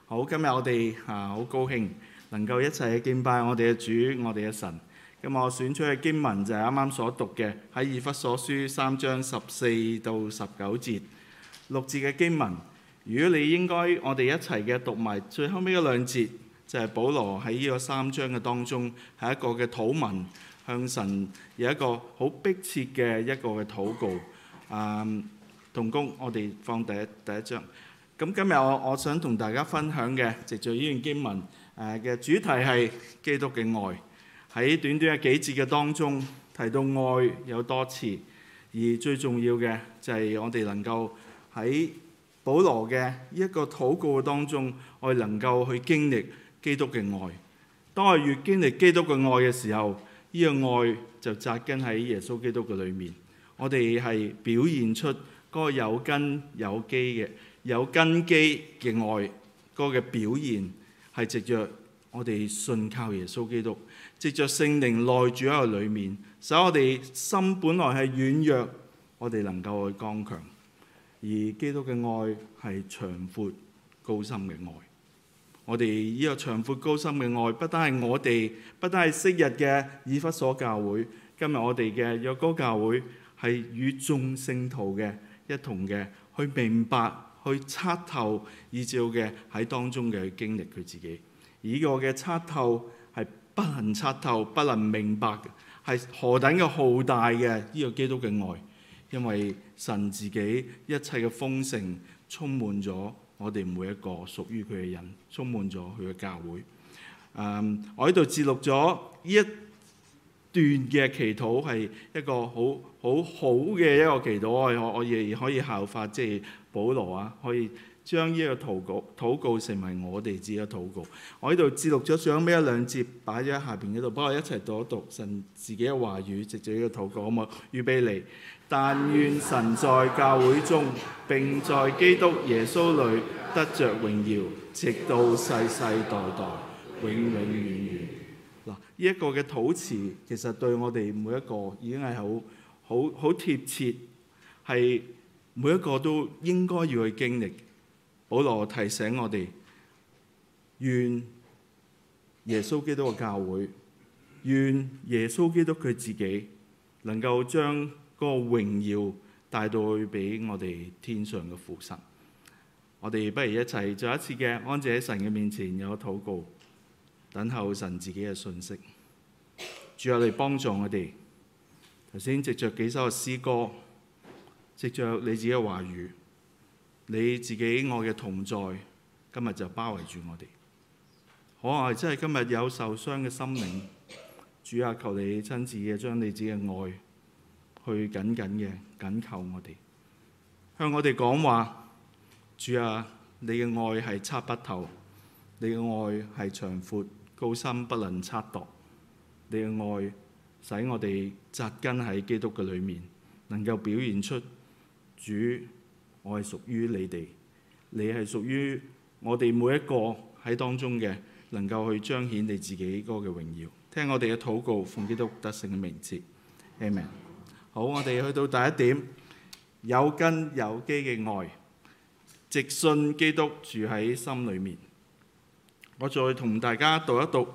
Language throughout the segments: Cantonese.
好，今日我哋好高興能夠一齊去敬拜我哋嘅主，我哋嘅神。咁我選出嘅經文就係啱啱所讀嘅，喺以弗所書3章14到19節6節嘅經文。如果你應該我哋一齊嘅讀埋最後尾嗰兩節，就係保羅喺呢個3章嘅當中係一個嘅禱文，向神有一個好迫切嘅一個嘅禱告。同工，我哋放第一章。咁今日我想同大家分享嘅，藉著呢段經文嘅主題係基督嘅愛。喺短短嘅幾節嘅當中提到愛有多次，而最重要嘅就係我哋能夠喺保羅嘅呢一個禱告嘅當中，我哋能夠去經歷基督嘅愛。當我越經歷基督嘅愛嘅時候，呢個愛就扎根喺耶穌基督嘅裏面。我哋係表現出嗰個有根有基嘅愛，嗰個嘅表現係藉着我哋信靠耶穌基督，藉着聖靈內住喺個裏面，使我哋心本來係軟弱，我哋能夠去剛強。而基督嘅愛係長闊高深嘅愛。我哋呢個長闊高深嘅愛，不單係昔日嘅以弗所教會，今日我哋嘅約哥教會係與眾聖徒嘅一同嘅去明白、去測透，以照嘅喺當中嘅去經歷佢自己。而呢個嘅測透係不能測透、不能明白嘅，係何等嘅浩大嘅呢個基督嘅愛。因為神自己一切嘅豐盛充滿咗我哋每一個屬於佢嘅人，充滿咗佢嘅教會。我喺度節錄咗呢一段嘅祈禱，係一個好嘅一個祈禱。我亦可以效法即係保羅啊，可以將呢個禱告成為我哋自己嘅禱告。我喺度節錄咗最後尾一兩節，擺咗喺下邊嗰度，幫我一齊讀一讀神自己嘅話語，藉住呢個禱告，好冇？預備嚟。但願神在教會中，並在基督耶穌裏得着榮耀，直到世世代代，永永遠遠。嗱，呢一個嘅禱詞其實對我哋每一個已經係好貼切，係每一個都應該要去經歷。保羅提醒我哋，願耶穌基督嘅教會，願耶穌基督佢自己能夠將嗰個榮耀帶到去俾我哋天上嘅父神。我哋不如一齊再一次嘅安靜喺神嘅面前，有個禱告，等候神自己嘅信息。主啊，你幫助我哋。頭先藉着幾首嘅詩歌，藉着你自己嘅話語，你自己愛嘅同在，今日就包圍住我哋。可愛真係今日有受傷嘅心靈，主啊，求你親自嘅將你自己嘅愛去緊嘅緊扣我哋，向我哋講話。主啊，你嘅愛係測不透，你嘅愛係長闊高深不能測度，你嘅愛使我哋扎根喺基督嘅裏面，能夠表現出主，我係屬於你哋，你係屬於我哋每一個喺當中嘅，能夠去彰顯你自己嗰個嘅榮耀。聽我哋嘅禱告，奉基督得勝嘅名字，Amen。好，我哋去到第一點，有根有基嘅愛，直信基督住喺心裏面。我再同大家讀一讀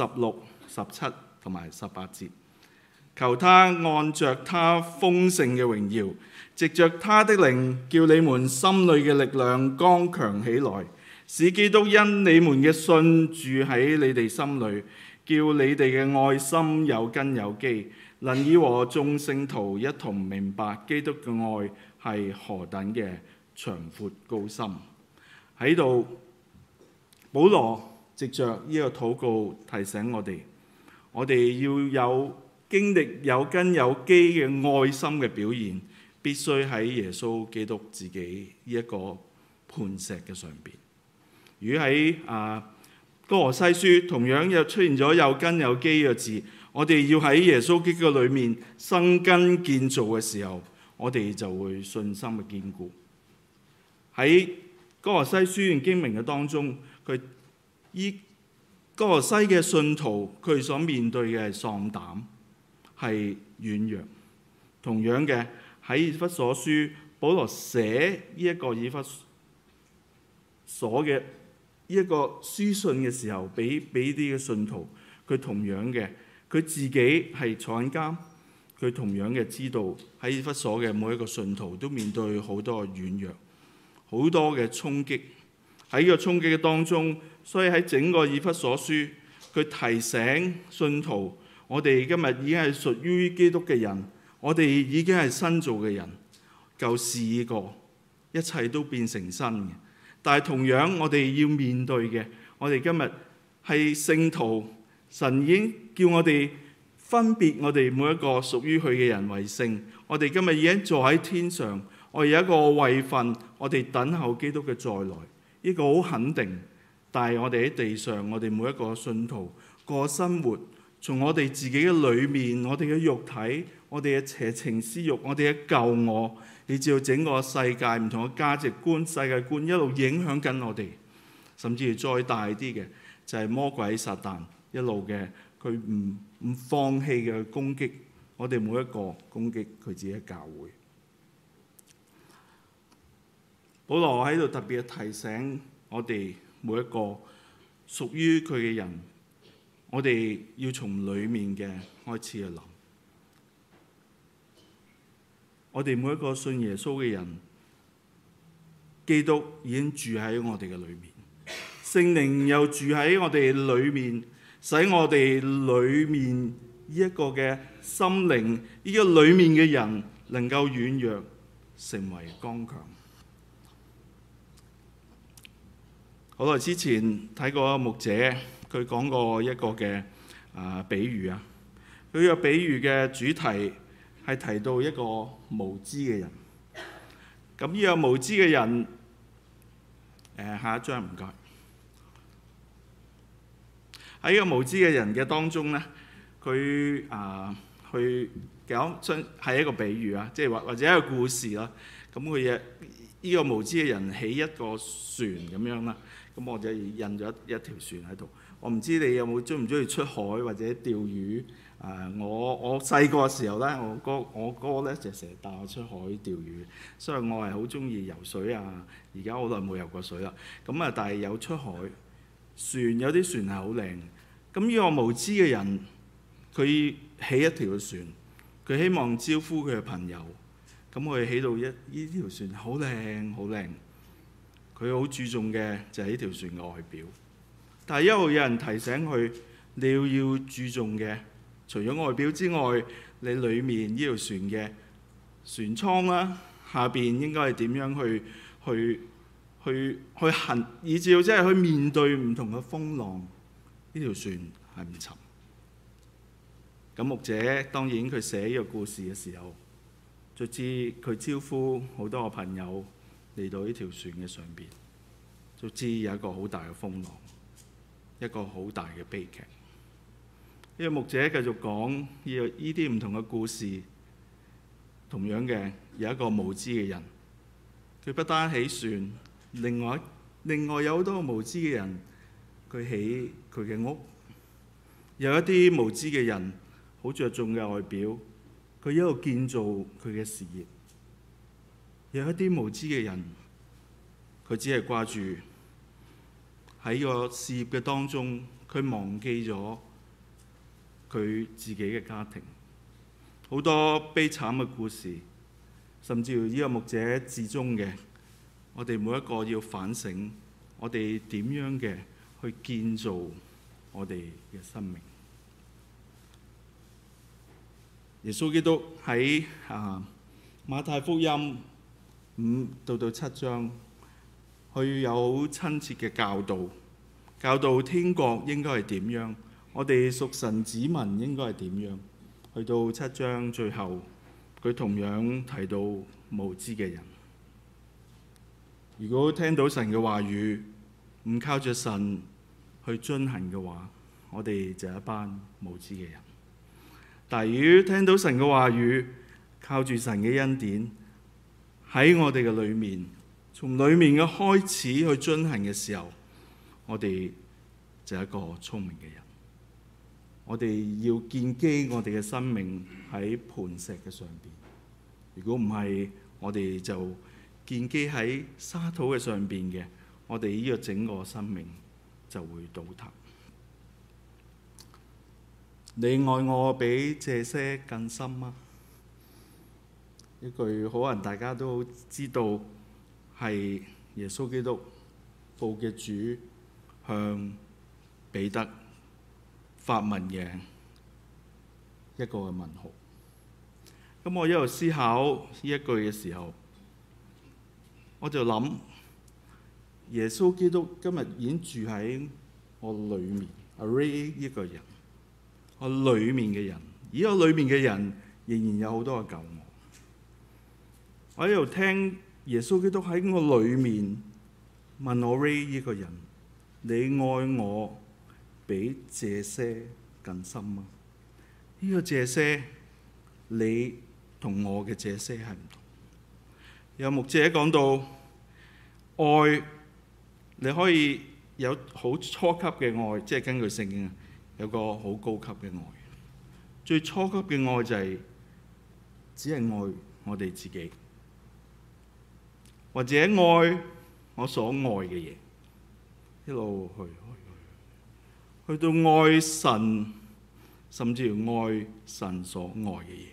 16、17同埋18節。求他按着他豐盛嘅榮耀，藉着他的靈，叫你們心裏嘅力量剛強起來，使基督因你們嘅信住喺你哋心裏，叫你哋嘅愛心有根有基，能以和眾聖徒一同明白基督嘅愛係何等嘅長闊高深。喺度，保羅藉着呢個禱告提醒我哋要有經歷有根有基嘅愛心嘅表現，必須喺耶穌基督自己呢一個磐石嘅上邊。如果喺哥羅西書同樣又出現咗有根有基嘅字，我哋要喺耶穌基督裏面生根建造嘅時候，我哋就會信心嘅堅固。喺哥羅西書段經文嘅當中，哥羅西嘅信徒佢所面對嘅係喪膽，係軟弱。同樣嘅喺以弗所書，保羅寫呢一個以弗所嘅呢一個書信嘅時候，俾啲嘅信徒，佢同樣嘅，佢自己係坐緊監，佢同樣嘅知道喺以弗所嘅每一個信徒都面對好多嘅軟弱，好多嘅衝擊。喺呢個衝擊嘅當中，所以喺整個以弗所書，佢提醒信徒，我哋今日已經係屬於基督嘅人，我哋已經係新造嘅人，舊事已過，一切都變成新嘅。但係同樣我哋要面對嘅，我哋今日係聖徒，神已經叫我哋分別我哋每一個屬於佢嘅人為聖。我哋今日已經坐喺天上，我哋有一個位份，我哋等候基督嘅再來，呢個好肯定。但係我哋喺地上，我哋每一個信徒過生活，從我哋自己嘅裏面，我哋嘅肉體，我哋嘅邪情私欲，我哋嘅舊我，以至到整個世界唔同嘅價值觀、世界觀一路影響緊我哋，甚至再大啲嘅就係魔鬼撒旦一路嘅佢唔放棄嘅攻擊我哋每一個，攻擊佢自己嘅教會。保羅喺度特別提醒我哋每一個屬於佢嘅人，我哋要從裡面嘅開始去諗。我哋每一個信耶穌嘅人，基督已經住喺我哋嘅裏面，聖靈又住喺我哋裏面，使我哋裏面呢一個嘅心靈，呢個裏面嘅人能夠軟弱，成為剛強。好耐之前睇過一個牧者，佢講過一個嘅比喻啊。佢個比喻嘅主題係提到一個無知嘅人。咁呢個無知嘅人，下一張唔該。喺呢個無知嘅人嘅當中咧，佢去講係一個比喻啊，即係或者一個故事啦。咁佢呢個無知嘅人起一個船咁樣啦。咁我就印咗一條船喺度。我唔知你有冇中唔中意出海或者釣魚？我細個嘅時候咧，我哥咧就成日帶我出海釣魚，所以我係好中意游水啊。而家好耐冇游過水啦。咁啊，但係有出海船，有啲船係好靚。咁呢個無知嘅人，佢起一條船，佢希望招呼佢嘅朋友。咁佢起到呢條船好靚，好靚。佢好注重嘅就係呢條船嘅外表，但係一路有人提醒佢，你要注重嘅，除咗外表之外，你裡面呢條船嘅船艙啦，下邊應該係點樣去行，以至到即係去面對唔同嘅風浪，呢條船係唔沉。咁牧者當然佢寫呢個故事嘅時候，就知佢招呼好多個朋友嚟到呢條船嘅上邊，就知有一個好大嘅風浪，一個好大嘅悲劇。呢個牧者繼續講呢啲唔同嘅故事，同樣嘅有一個無知嘅人，佢不單起船，另外有好多無知嘅人，佢起佢嘅屋。有一啲無知嘅人好着重嘅外表，佢一路建造佢嘅事業。有一啲無知嘅人，佢只係掛住喺個事業嘅當中，佢忘記咗佢自己嘅家庭。好多悲慘嘅故事，甚至乎呢個牧者至終嘅，我哋每一個要反省，我哋點樣嘅去建造我哋嘅生命。耶穌基督喺馬太福音5到7章，佢有好親切嘅教導天國應該係點樣，我哋屬神子民應該係點樣。去到7章最後，佢同樣提到無知嘅人。如果聽到神嘅話語，唔靠着神去遵行嘅話，我哋就係一班無知嘅人。但係如果聽到神嘅話語，靠住神嘅恩典喺我哋嘅裏面，從裏面嘅開始去遵行嘅時候，我哋就係一個聰明嘅人。我哋要建基我哋嘅生命喺磐石嘅上邊。如果唔係，我哋就建基喺沙土嘅上邊嘅，我哋呢個整個生命就會倒塌。你愛我比這些更深嗎？一句可能大家都知道係耶穌基督父嘅主向彼得發問嘅一個嘅問號。咁我一路思考呢一句嘅時候，我就諗耶穌基督今日已經住喺我裏面 ，Ray 呢個人，我裏面嘅人，而我裏面嘅人仍然有好多嘅救我。我喺度聽耶穌基督喺我裏面問我 Ray 呢個人，你愛我比這些更深嗎？呢個這些，你同我嘅這些係唔同。有牧者講到，愛你可以有好初級嘅愛，即係根據聖經有個好高級嘅愛。最初級嘅愛就係只係愛我哋自己，或者愛我所愛嘅嘢，一路去到愛神，甚至乎愛神所愛嘅嘢。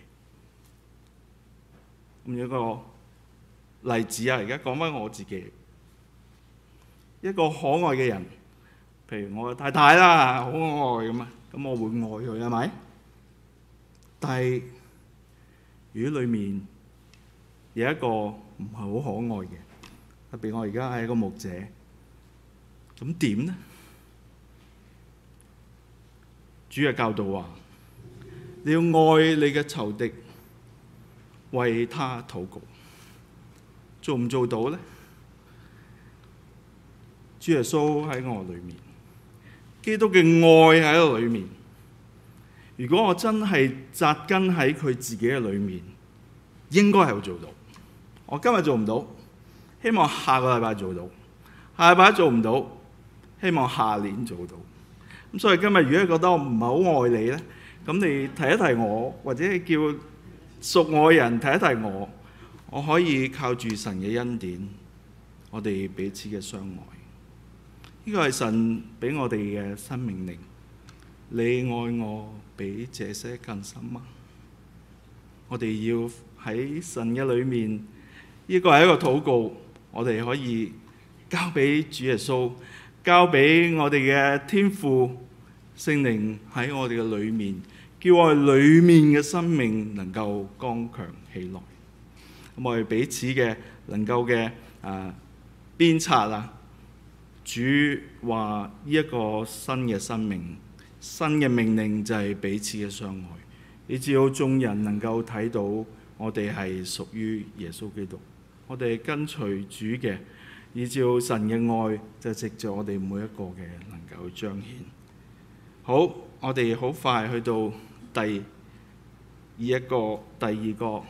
咁有一個例子啊，而家講翻我自己，一個可愛嘅人，譬如我嘅太太啦，好可愛咁啊，咁我會愛佢係咪？但係如果裡面有一個唔係好可愛嘅，特別我而家係一個牧者，咁點呢？主嘅教導話：你要愛你嘅仇敵，為他禱告。做唔做到呢？主耶穌喺我裏面，基督嘅愛喺我裏面。如果我真係扎根喺佢自己嘅裏面，應該係會做到。我今日做唔到，希望下個禮拜做到；下禮拜做唔到，希望下年做到。咁所以今日如果你覺得我唔係好愛你呢，咁你提一提我，或者叫屬我嘅人提一提我，我可以靠住神嘅恩典，我哋彼此嘅相愛。呢個係神俾我哋嘅新命令。你愛我比這些更深嗎？我哋要喺神嘅裏面，呢個係一個禱告，我哋可以交俾主耶穌，交俾我哋嘅天父聖靈喺我哋嘅裏面，叫我哋裏面嘅生命能夠剛強起來。咁我哋彼此嘅能夠嘅鞭策啊！主話呢一個新嘅生命、新嘅命令就係彼此嘅相愛，以至到眾人能夠睇到我哋係屬於耶穌基督，我哋係跟隨主嘅，以至到神嘅愛就藉著我哋每一個嘅能夠彰顯。好，我哋好快去到第二個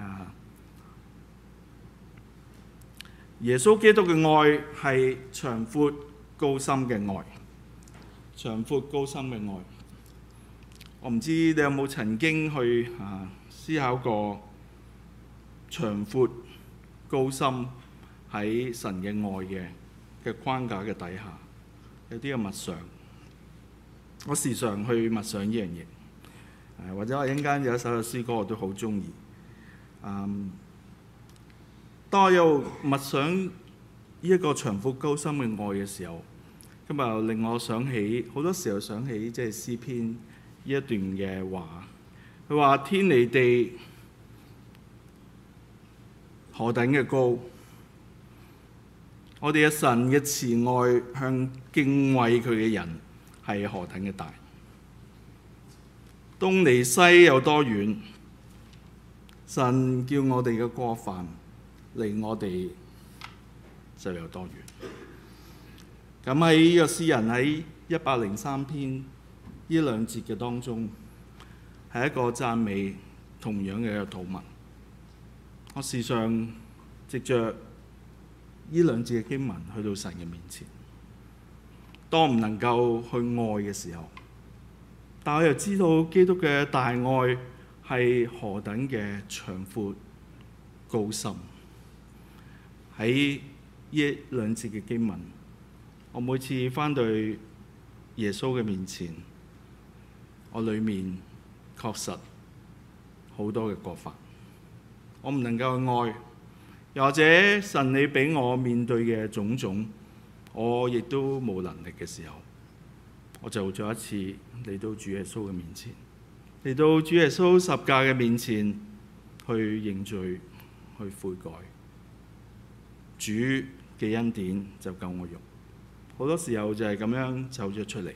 耶穌基督嘅愛係長闊高深嘅愛，長闊高深嘅愛。我唔知你有冇曾經去思考過長闊高深喺神嘅愛嘅框架嘅底下有啲嘅默想。我時常去默想呢樣嘢，或者我一陣間有一首嘅詩歌我都好中意。當我又默想呢一個長闊高深嘅愛嘅時候，今日令我想起好多時候想起即係詩篇呢一段嘅話。佢話天離地何等嘅高，我哋嘅神嘅慈愛向敬畏佢嘅人係何等嘅大。東離西有多遠，神叫我哋嘅過犯離我哋就有多遠。咁喺呢個詩人喺103篇呢兩節嘅當中，係一個讚美同樣嘅一個禱文。我時常藉着呢兩節嘅經文去到神嘅面前。當唔能夠去愛嘅時候，但我又知道基督嘅大愛係何等嘅長闊高深。喺呢兩節嘅經文， 我每次返到耶穌嘅面前，我裏面確實好多嘅過犯，我唔能夠去愛，又或者神你俾我面對嘅種種，我亦都冇能力嘅時候，我就再一次嚟到主耶穌嘅面前，嚟到主耶穌十架嘅面前去認罪，去悔改。主嘅恩典就夠我用，好多時候就係咁樣走咗出嚟。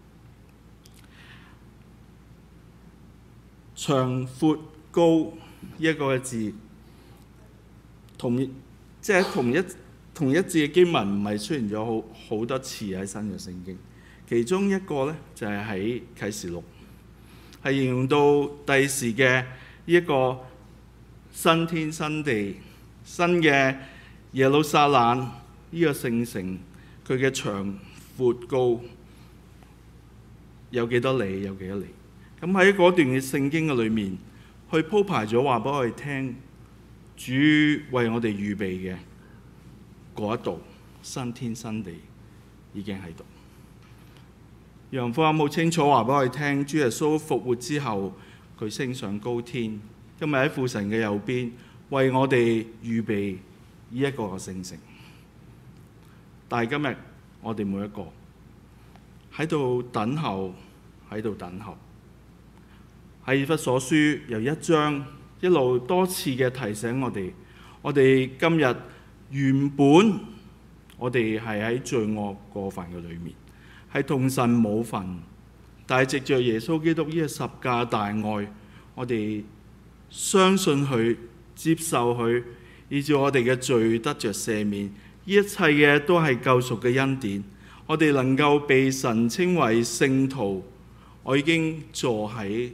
長闊高一個嘅字，同一節嘅經文唔係出現咗好多次喺新約聖經，其中一個呢，就係喺啟示錄，係形容到第時嘅一個新天新地、新嘅耶路撒冷呢個聖城，佢嘅長闊高有幾多里？有幾多里？咁喺嗰段嘅聖經嘅裏面，去鋪排咗話俾我哋聽，主為我哋預備嘅嗰一度新天新地已經喺度。約翰福音好清楚話俾我哋聽，主耶穌復活之後，佢升上高天，今日喺父神嘅右邊，為我哋預備呢一個嘅聖城。但係今日我哋每一個喺度等候，喺度等候。喺以弗所書由一章一路多次嘅提醒我哋今日原本我哋係喺罪惡過犯嘅裏面，係同神冇份，但係藉着耶穌基督呢個十架大愛，我哋相信佢，接受佢，以致我哋嘅罪得着赦免，呢一切嘅都係救贖嘅恩典，我哋能夠被神稱為聖徒，我已經坐喺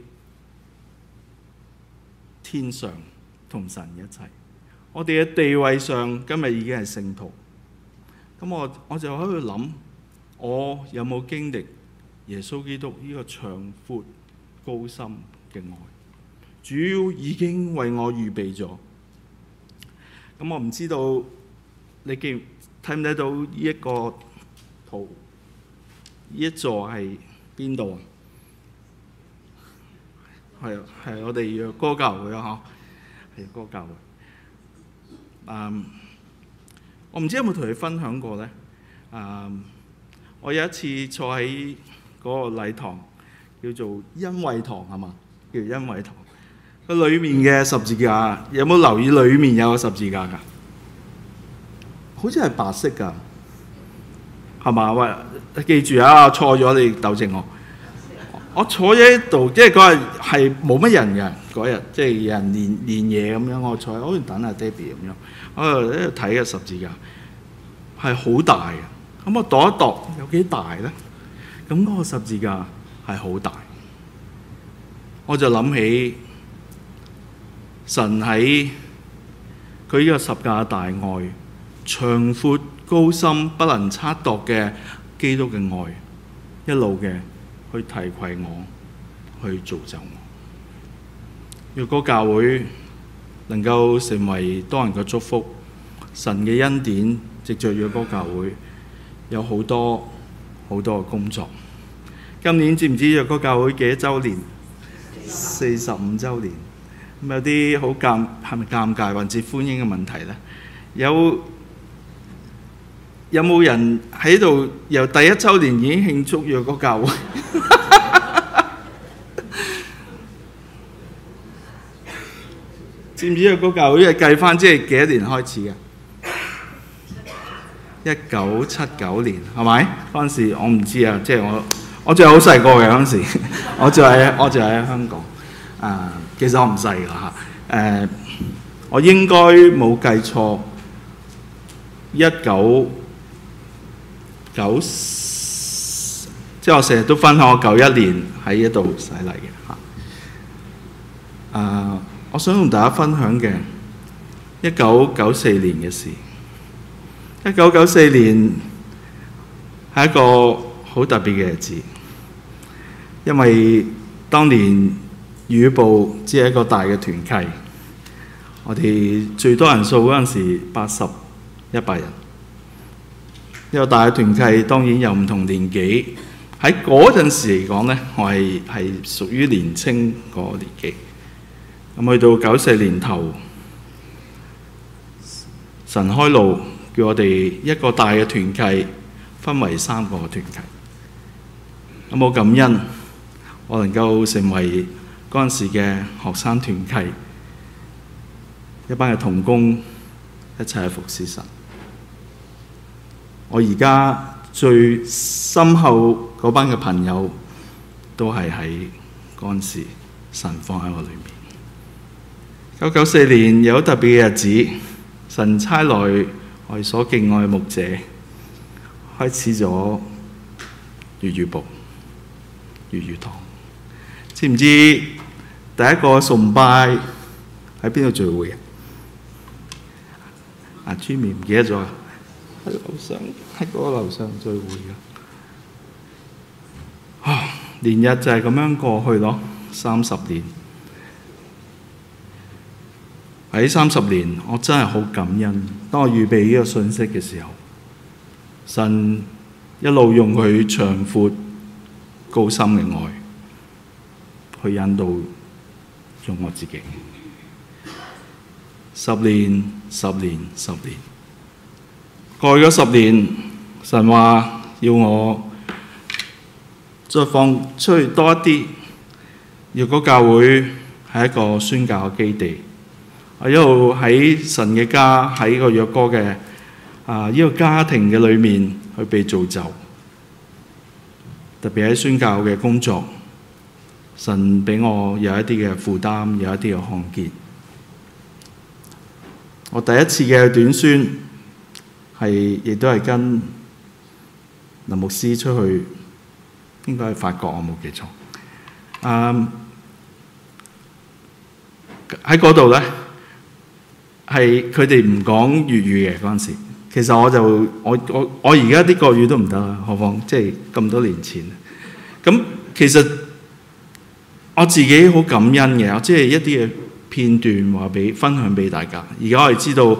天上同神一齊，我哋嘅地位上今日已經係聖徒。咁我就喺度諗，我有冇經歷耶穌基督呢個長闊高深嘅愛？主已經為我預備咗。咁我唔知道你睇唔睇到呢一個圖？呢一座係邊度啊？係我哋約哥教會啊，嗬，係約哥教會。我唔知有冇同你分享過呢？我有一次坐喺嗰個禮堂，叫做恩惠堂係嘛？叫恩惠堂。佢裏面嘅十字架，有冇留意裏面有個十字架㗎？好似係白色㗎，係嘛？喂，記住啊，錯咗你糾正我。我坐喺度，即係嗰日係冇乜人嘅嗰日，即係有人練嘢咁樣。我坐喺好似等阿爹哋咁樣，我喺度睇嘅十字架係好大嘅。咁我度一度有幾大咧？咁嗰個十字架係好大，我就諗起神喺佢呢個十架大愛，長闊高深不能測度嘅基督嘅愛，一路嘅去提攜我，去造就我。若果教會能夠成為多人嘅祝福，神嘅恩典藉着若果教會有好多好多嘅工作。今年知唔知若果教會幾多週年？45週年。咁有啲好係咪尷尬或者歡迎嘅問題呢？有冇人喺度由第1週年已經慶祝若果教會？知唔知若果教會係計返即係幾多年開始嘅？1979年係咪？嗰陣時我唔知啊，即係我仲係好細個嘅嗰陣時，我就喺香港。其實我唔細㗎嚇。我應該冇計錯，1990，即係我成日都分享我91年喺呢度洗禮嘅嚇。我想同大家分享嘅1994年嘅事。1994年係一個好特別嘅日子，因為當年雨部只係一個大嘅團契，我哋最多人數嗰陣時80、100人， 個大嘅團契當然有唔同年紀。喺嗰陣時嚟講呢，我係屬於年青嗰個年紀。咁去到94年頭，神開路，叫我哋一個大嘅團契分為3個團契。咁我感恩，我能夠成為嗰陣時嘅學生團契，一班嘅同工一齊去服侍神。我而家最深厚嗰班嘅朋友，都係喺嗰陣時神放喺我裏面。1994年有特別嘅日子，神差來我哋所敬愛嘅牧者，開始咗粵語部、粵語堂。知唔知第一個崇拜喺邊度聚會嘅？阿 Jimmy 唔記得咗啊！喺樓上，喺嗰個樓上聚會嘅。年日就係咁樣過去咯，30年。喺30年，我真係好感恩。當我預備呢個信息嘅時候，神一路用佢長闊高深嘅愛去引導用我自己。10年、10年、10年，過去咗10年，神話要我再放出去多一啲。若果教會係一個宣教嘅基地，我一路喺神嘅家，喺個約哥嘅呢個家庭嘅裏面去被造就，特別喺宣教嘅工作，神俾我有一啲嘅負擔，有一啲嘅看見。我第一次嘅短宣亦都係跟林牧師出去，應該係法國，我冇記錯。喺嗰度咧，係佢哋唔講粵語嘅嗰陣時。其實我而家啲國語都唔得啦，何況即係咁多年前。咁其實我自己好感恩嘅，我即係一啲嘅片段話分享俾大家。而家我哋知道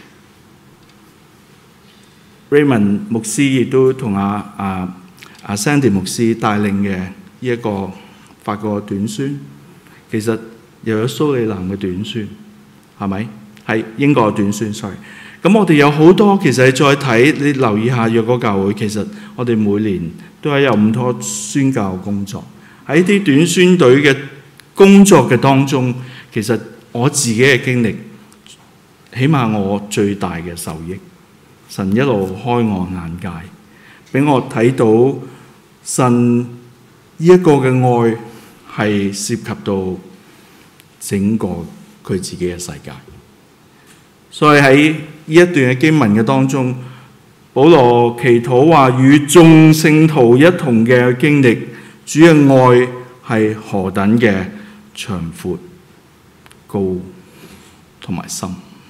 Raymond 牧師亦都同阿 Sandy 牧師帶領嘅呢一個法國短宣，其實又有蘇里南嘅短宣，係咪？係英國嘅短宣 sorry。咁我哋有好多，其實你再睇，你留意下若果教會，其實我哋每年都係有唔多宣教工作。喺啲短宣隊嘅工作嘅當中，其實我自己嘅經歷，起碼我最大嘅受益。神一路開我眼界，俾我睇到神呢一個嘅愛係涉及到整個佢自己嘅世界。所以喺呢一段嘅經文嘅當中，保羅祈禱話與眾聖徒一同嘅經歷，主嘅愛係何等嘅長闊高同埋深。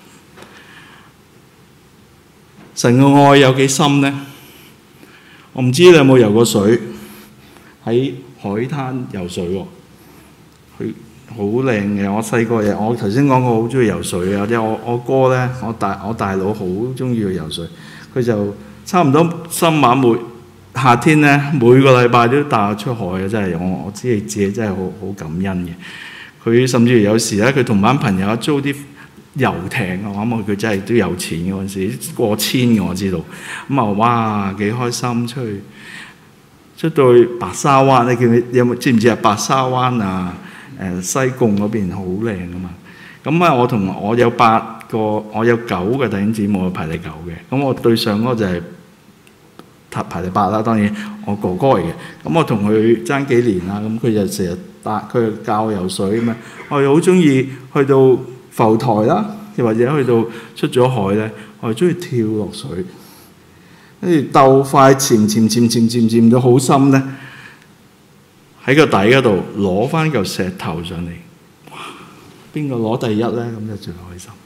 神嘅愛有幾深呢？我唔知你有冇游過水，喺海灘游水喎，佢好靚嘅。我細個我頭先講過好中意游水啊！即係我哥咧，我大佬好中意去游水，佢就差唔多深晚夏天咧，每個禮拜都帶我出海嘅。真係我知你自己真係好感恩嘅。佢甚至有時咧，佢同班朋友租啲遊艇啊，我諗佢真係都有錢嘅，嗰陣時過千嘅我知道。咁哇幾開心，出到去白沙灣，你知唔知啊？白沙灣啊，西貢嗰邊好靚㗎嘛。咁我有9個弟兄姊妹，我排第9嘅。咁我對上嗰個就係排第8啦。當然我哥哥嚟嘅。咁我同佢爭幾年啦。咁佢就成日佢教我游水咁樣。我哋好中意去到浮台啦，又或者去到出咗海咧，我哋中意跳落水，跟住鬥快潛到好深咧，喺個底嗰度攞翻嚿石頭上嚟，哇！邊個攞第一咧？咁就最開心。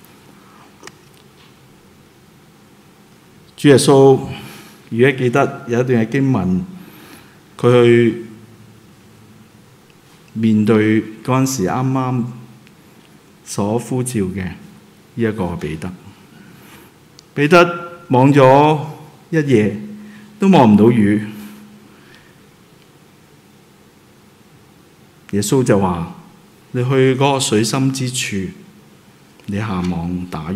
主耶穌，如果記得有一段嘅經文，佢去面對嗰陣時啱啱所呼召嘅呢一個彼得望咗一夜都望唔到魚。耶穌就話：你去嗰個水深之處，你下網打魚，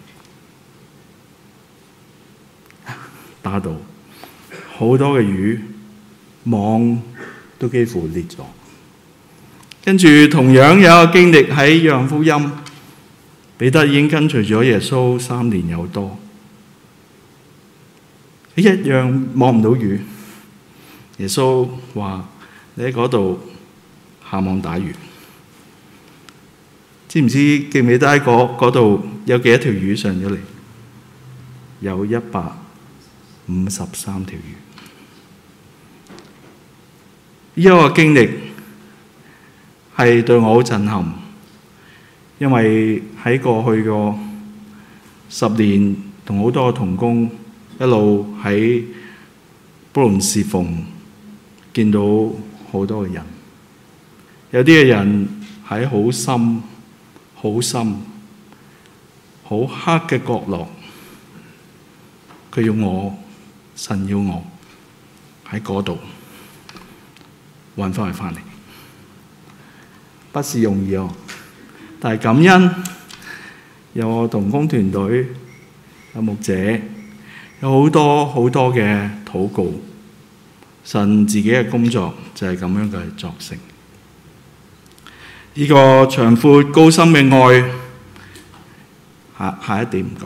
打到好多嘅魚，網都幾乎裂咗。跟住同樣有一個經歷喺約翰福音，彼得已經跟隨咗耶穌3年有多，一樣望唔到魚。耶穌話：你喺嗰度下網打魚。知唔知記唔記得喺嗰度有幾多條魚上咗嚟？有153條魚。呢個經歷係對我好震撼，因為喺過去個10年同好多同工一路喺福音侍奉，見到好多嘅人，有啲嘅人喺好深、好深、好黑嘅角落，佢要我，神要我喺嗰度揾翻佢翻嚟，不是容易哦。但係感恩有我同工團隊，有牧者，有好多好多嘅禱告，神自己嘅工作就係咁樣嘅作成。呢個長闊高深嘅愛，下一點唔該。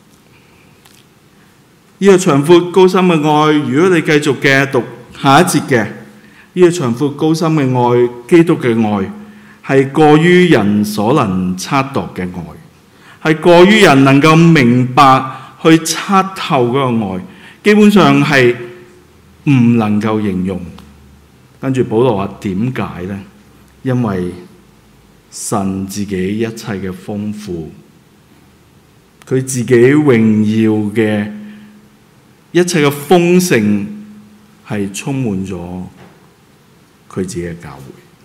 呢個長闊高深嘅愛，如果你繼續嘅讀下一節嘅，呢個長闊高深嘅愛，基督嘅愛，係過於人所能測度嘅愛，係過於人能夠明白去測透嗰個愛，基本上係唔能夠形容。跟住保羅話點解呢？因為神自己一切嘅豐富，佢自己榮耀嘅一切嘅豐盛，係充滿咗佢自己嘅教會。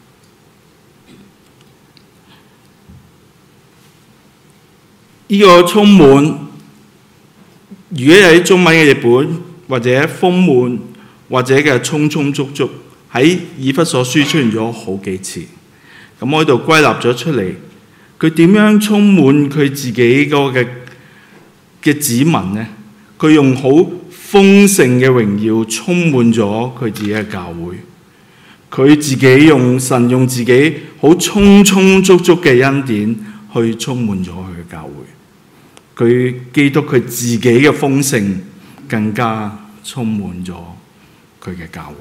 呢個充滿，如果喺中文嘅譯本，或者豐滿，或者嘅充充足足，喺以弗所書出現咗好幾次。咁我喺度歸納咗出嚟，佢點樣充滿佢自己嗰個嘅子民呢？佢用好豐盛嘅榮耀充滿咗佢自己嘅教會，佢自己神用自己好充充足足嘅恩典去充滿咗佢嘅教會，佢基督佢自己嘅豐盛更加充滿咗佢嘅教會。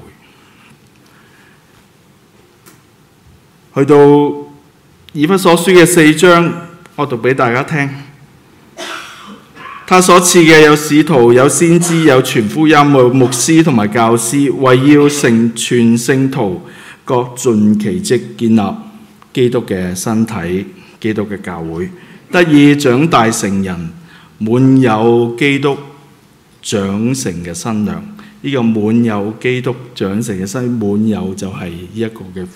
去到以弗所書嘅4章，我讀俾大家聽。他所賜嘅有使徒，有先知，有傳福音，有牧師同埋教師，為要成全聖徒，各盡其職，建立基督嘅身體，基督嘅教會，得以長大成人，滿有基督長成嘅身量。呢個滿有基督長成嘅身，滿有就係呢一個嘅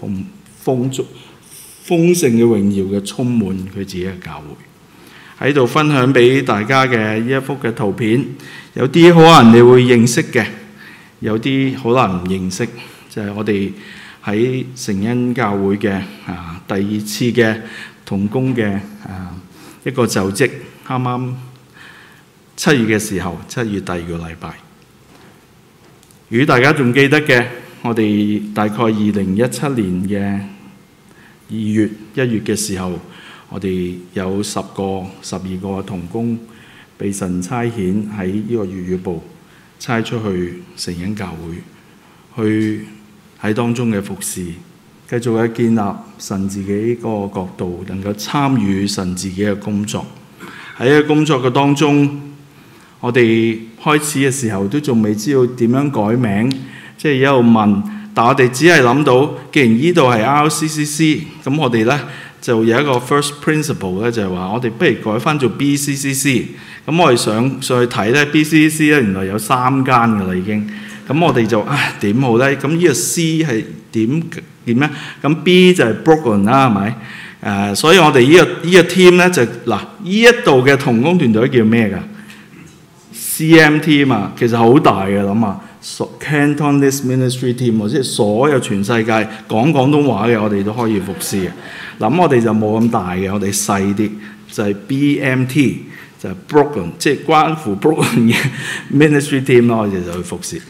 豐盛嘅榮耀嘅充滿佢自己嘅教會。喺度分享俾大家嘅呢一幅嘅圖片，有啲可能你會認識嘅，有啲可能唔認識，就係我哋喺成恩教會嘅第2次嘅同工嘅一個就職，啱啱7月嘅時候，7月第2個禮拜。如果大家仲記得嘅，我哋大概2017年嘅2月、1月嘅時候，我哋有12個同工被神差遣喺呢個粵語部差出去成恩教會，去喺當中嘅服侍，繼續去建立神自己個角度，能夠參與神自己嘅工作。喺呢個工作嘅當中，我哋開始嘅時候都仲未知道點樣改名，即係一路問，但我哋只係諗到，既然呢度係 RCCC， 咁我哋咧就有一個 first principle 咧，就係話我哋不如改翻做 BCCC。咁我哋上去睇咧 BCCC 咧，原來有3間㗎啦已經。咁我哋就點好咧？咁呢個 C 係點咧？咁 B 就係 Brooklyn 啦，係咪？所以我哋呢個 team 咧就呢一度嘅同工團隊叫咩㗎 CM team 啊，其實好大嘅，諗下Cantonese Ministry Team， 即係所有全世界講廣東話嘅，我哋都可以服侍嘅。咁我哋就冇咁大嘅，我哋細啲，就係 BMT， 就係 Brooklyn， 即係關乎 Brooklyn 嘅 Ministry Team 咯，我哋就去服侍。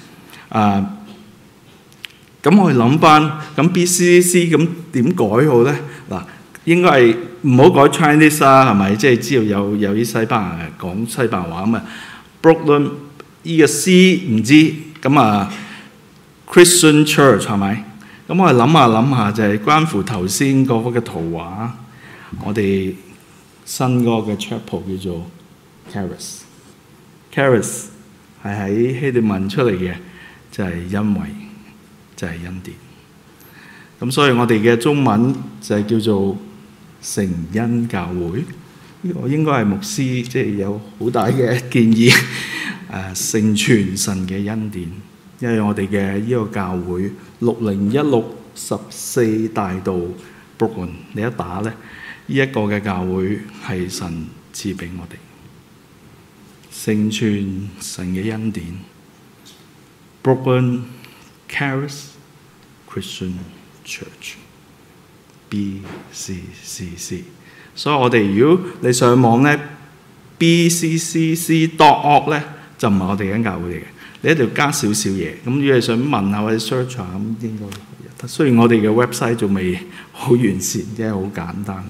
咁我哋諗翻，咁 BCCC 咁點改好咧？嗱，應該係唔好改 Chinese 啦，係咪？即係知道有啲西班牙人講西班牙話咁啊。Brooklyn 依個 C 唔知，咁Christian Church 係咪？咁我哋諗下就係關乎頭先嗰幅嘅圖畫，我哋新嗰個嘅 chapel 叫做 Charis 係喺希臘文出嚟嘅，就係因為就係恩典。咁所以我哋嘅中文就係叫做成恩教會。呢個應該係牧師即係有好大嘅建議，成全神嘅恩典。因為我哋嘅呢個教會6016 14大道 Brooklyn， 你一打咧，呢一個嘅教會係神賜俾我哋，成全神嘅恩典。Brooklyn Charis Christian Church BCCC。所以我哋如果你上網咧 BCCC.org 咧，就唔係我哋間教會嚟嘅，你一定要加少少嘢。咁如果你想問下或者 search 下，咁應該得。雖然我哋嘅 website 仲未好完善，即係好簡單。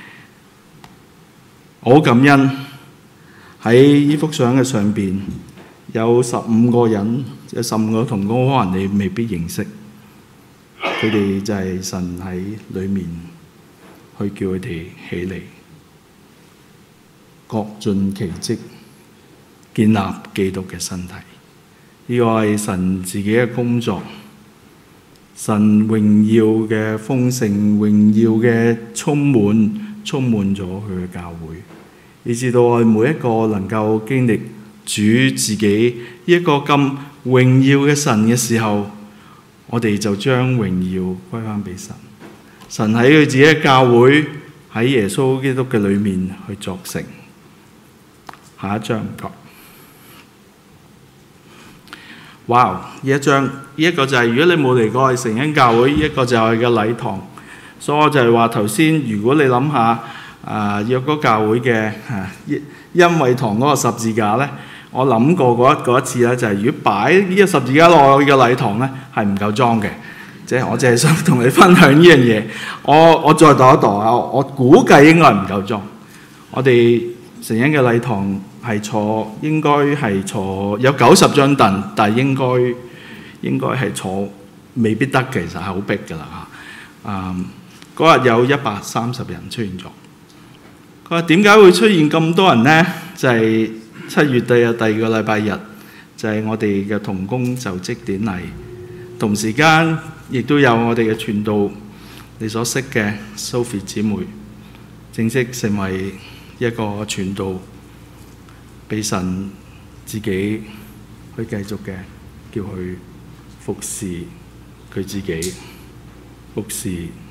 我好感恩喺呢幅相嘅上邊有15個人，有15個同工，可能你未必認識。佢哋就係神喺裏面去叫佢哋起嚟，各盡其職，建立基督嘅身體。呢個係神自己嘅工作，神榮耀嘅豐盛，榮耀嘅充滿咗佢嘅教會，以至到我哋每一個能夠經歷主自己一個咁榮耀嘅神嘅時候，我哋就將榮耀歸翻俾神。神喺佢自己嘅教會，喺耶穌基督嘅裏面去作成。下一章唔該。哇！呢一章，呢一個就係如果你冇嚟過係成恩教會，呢一個就係嘅禮堂。所以我就係話頭先，如果你諗下約哥教會嘅恩惠堂嗰個十字架咧，我諗過嗰一次咧，就係如果擺呢個十字架落去嘅禮堂咧，係唔夠裝嘅。即係我淨係想同你分享呢樣嘢。我再度一度啊，我估計應該唔夠裝。我哋成恩嘅禮堂係應該係坐有90張凳，但係應該係坐未必得，其實係好逼㗎啦嚇。嗰日有130人出現咗。佢話點解會出現咁多人呢？就係7月第二個禮拜日，就係我哋嘅同工就職典禮，同時間亦都有我哋嘅傳道，你所識嘅 Sophie 姊妹，正式成為一個傳道，俾神自己去繼續嘅叫佢服侍佢自己，服侍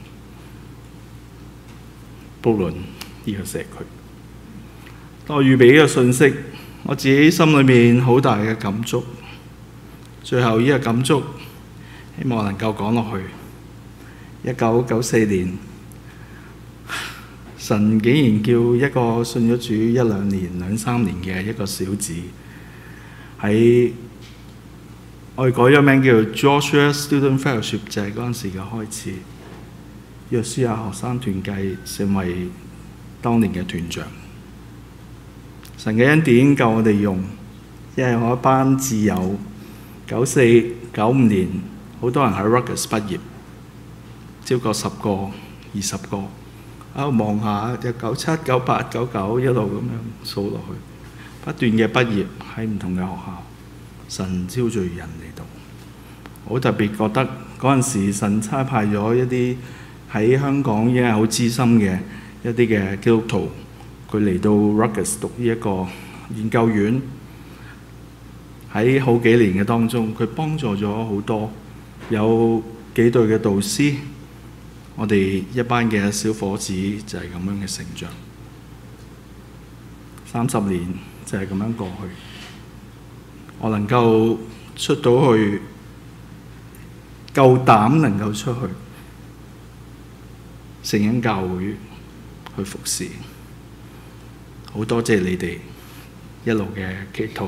Brooklyn呢個社區。當我預備呢個信息，我自己心裏面好大嘅感觸。最後呢個感觸，希望能夠講落去。1994年，神竟然叫一個信咗主1-2年、2-3年嘅一個小子，喺我哋改咗名叫 Joshua Student Fellowship， 就係嗰陣時嘅開始。約書亞學生團契成為當年嘅團長。神嘅恩典夠我哋用，因為我一班摯友94、95年，好多人喺 Rutgers 畢業，超過10個、20個。啊，望下就97、98、99一路咁樣數落去，不斷嘅畢業喺唔同嘅學校，神招聚人嚟到。我特別覺得嗰陣時神差派咗一啲喺香港已經係好資深嘅一啲嘅基督徒，佢嚟到 Rutgers 讀呢一個研究院。喺好幾年嘅當中，佢幫助咗好多，有幾對嘅導師，我哋一班嘅小伙子就係咁樣嘅成長。30年就係咁樣過去。 我能夠出到去，夠膽能夠出去聖恩教會去服侍。好多謝你哋一路嘅祈禱，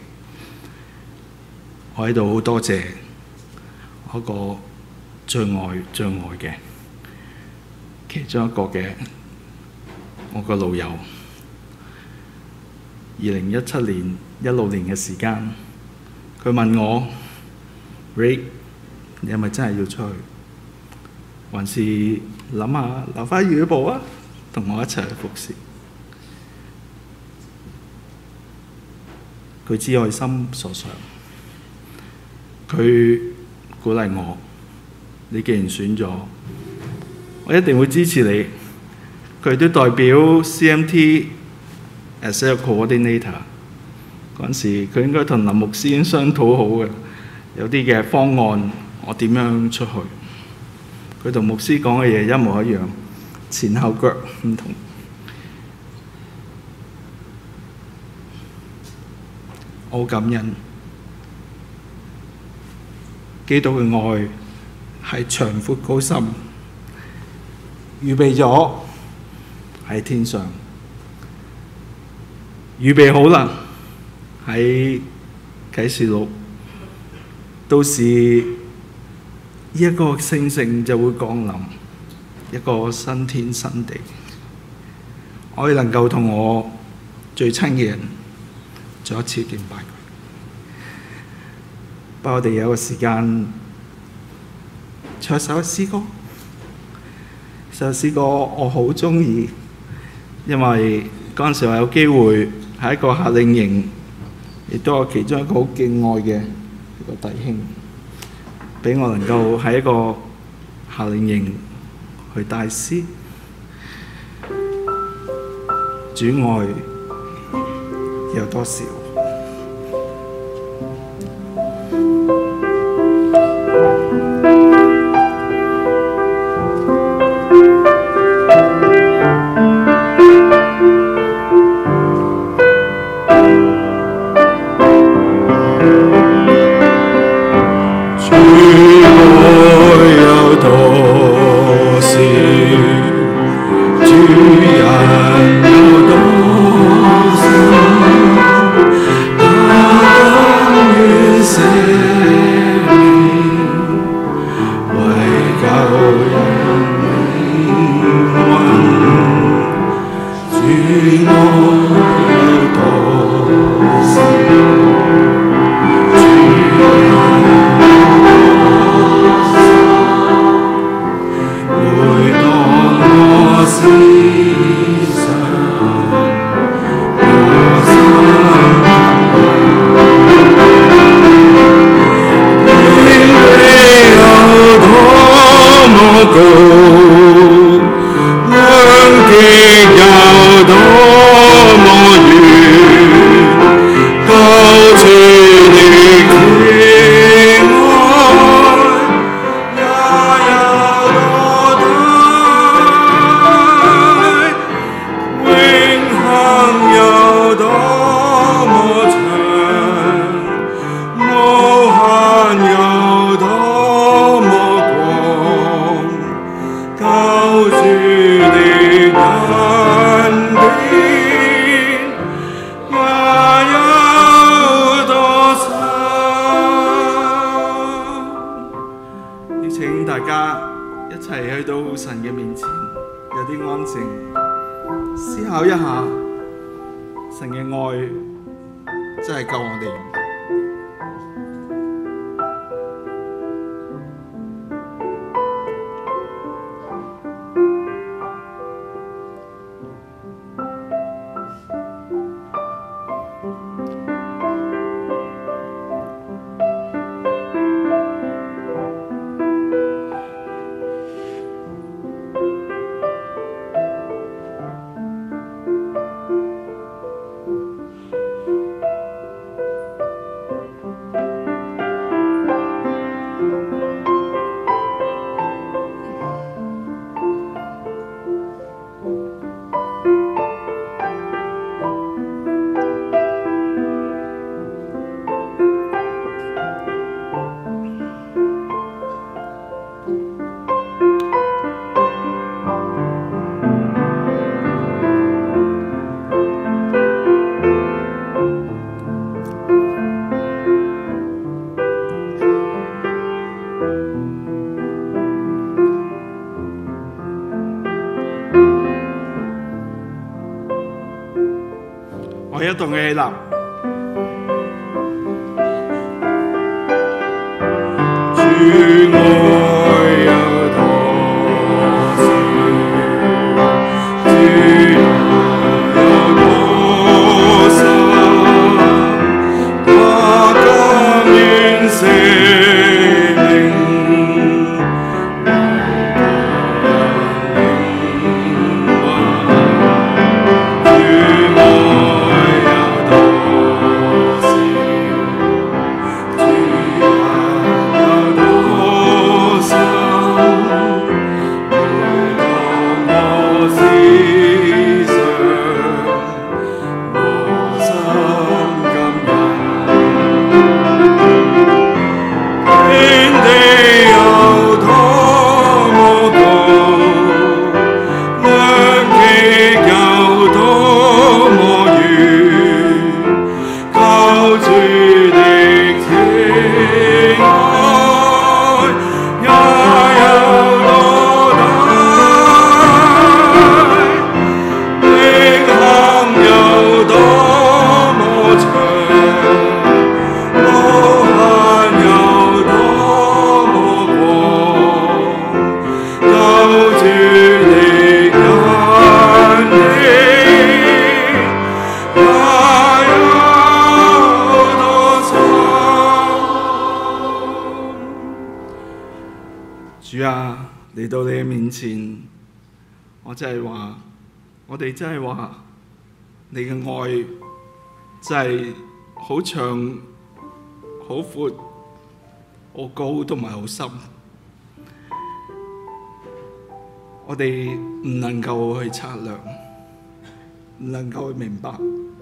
我喺度好多謝嗰個最愛嘅其中一個嘅我個老友。2017年16年嘅時間，佢問我 Rick， 你係咪真係要出去，還是諗下留返預備啊，同我一齊去服侍？佢知我心所想，佢鼓勵我，你既然選咗，我一定會支持你。佢都代表 CMT as a coordinator 嗰陣時，佢應該同林牧師已經商討好嘅，有啲嘅方案，我點樣出去？佢同牧師講嘅嘢一模一樣，前後腳唔同。我好感恩，基督嘅愛係長闊高深，預備咗喺天上，預備好啦，喺啟示錄，到時呢一個聖城就會降臨，一個新天新地，我哋能夠同我最親嘅人再一次敬拜佢。不過我哋有個時間唱首詩歌，首詩歌我好鍾意，因為嗰陣時我有機會喺一個夏令營，亦都有其中一個好敬愛嘅一個弟兄，俾我能夠喺一個夏令營去帶詩。主愛有多少？ 可以一同嘅起立。主愛有多少，主有多深，他甘願捨命，主啊，嚟到你嘅面前，我哋真係話，你嘅愛真係好長、好闊、好高同埋好深，我哋唔能夠去測量，唔能夠去明白，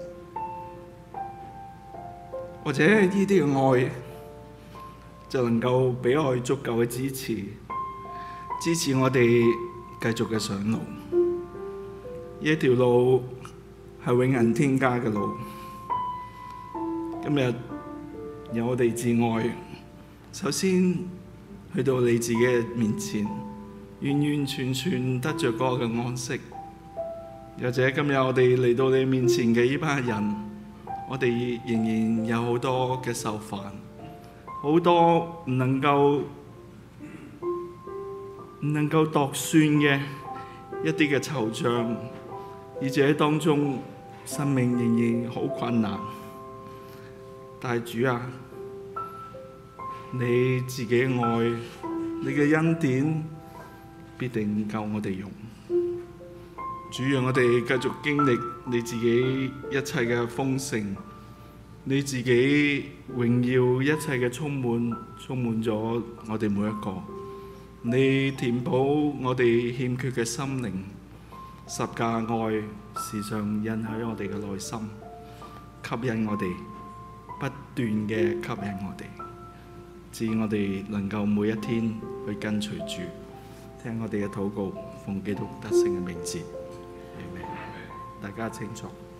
或者呢啲嘅愛就能夠俾我哋足夠嘅支持我哋繼續嘅上路。呢一條路係永恆添加嘅路。今日由我哋自愛，首先去到你自己嘅面前，完完全全得着嗰個嘅安息。或者今日我哋嚟到你面前嘅呢班人，我哋仍然有好多嘅受煩，好多唔能夠度算嘅一啲嘅惆悵，而且當中生命仍然好困難。但係主啊，你自己嘅愛，你嘅恩典必定夠我哋用。主，讓我哋繼續經歷你自己一切嘅豐盛，你自己榮耀一切嘅充滿咗我哋每一個。你填補我哋欠缺嘅心靈，十架愛時常印喺我哋嘅內心，吸引我哋，不斷嘅吸引我哋，致我哋能夠每一天去跟隨主。聽我哋嘅禱告，奉基督得勝嘅名字，大家清楚。